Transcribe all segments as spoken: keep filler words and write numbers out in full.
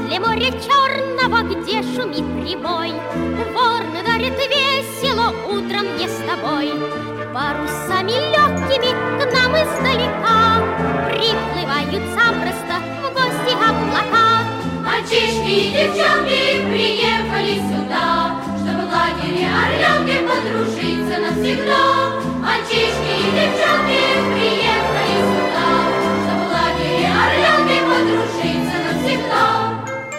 Возле моря черного, где шумит прибой, Ворны дарит весело утром мне с тобой. Парусами легкими к нам издалека приплывают запросто в гости облака. Мальчишки и девчонки приехали сюда, чтобы в лагере Орлянки подружиться навсегда. Мальчишки и девчонки приехали сюда, чтобы в лагере Орлянки подружиться навсегда.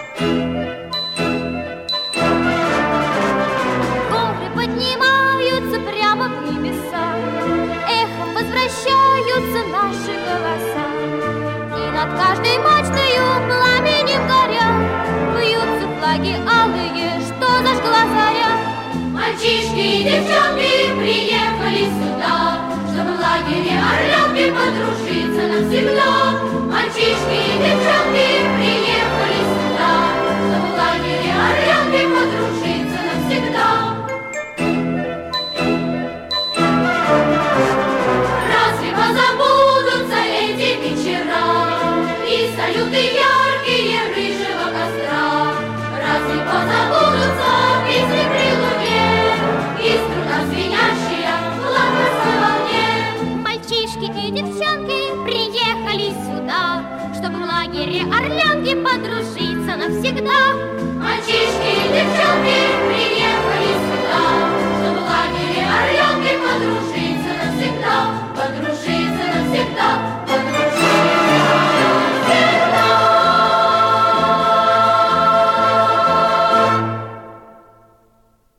Горы поднимаются прямо в небеса, эхом возвращаются наши голоса. И над каждой мачтою пламенем горя вьются флаги алые, что зажгла заря. Мальчишки и девчонки приехали сюда, чтобы в лагере Орлянки подружиться навсегда. Мальчишки и девчонки приехали сюда, чтобы в лагере Орлянки подружиться навсегда. Разве позабудутся эти вечера и салюты яркие рыжего костра? Разве позабудутся песни при луне и струна звенящая в ласковой волне? Мальчишки и девчонки приехали сюда, чтобы в лагере Орлянки подружиться навсегда. Мальчишки и девчонки приехали сюда, чтобы в лагере Орлянки подружиться навсегда, подружиться навсегда, подружиться.